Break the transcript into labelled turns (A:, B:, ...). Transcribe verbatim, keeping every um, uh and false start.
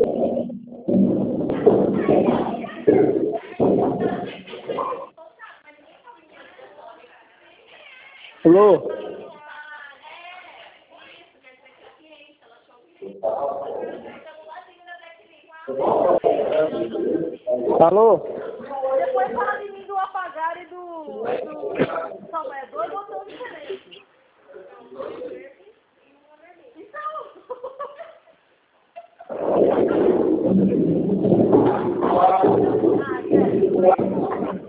A: Alô? Alô?
B: Depois fala de mim do apagar e do... do... Calma, é dois botões diferentes. Então... Ah, é.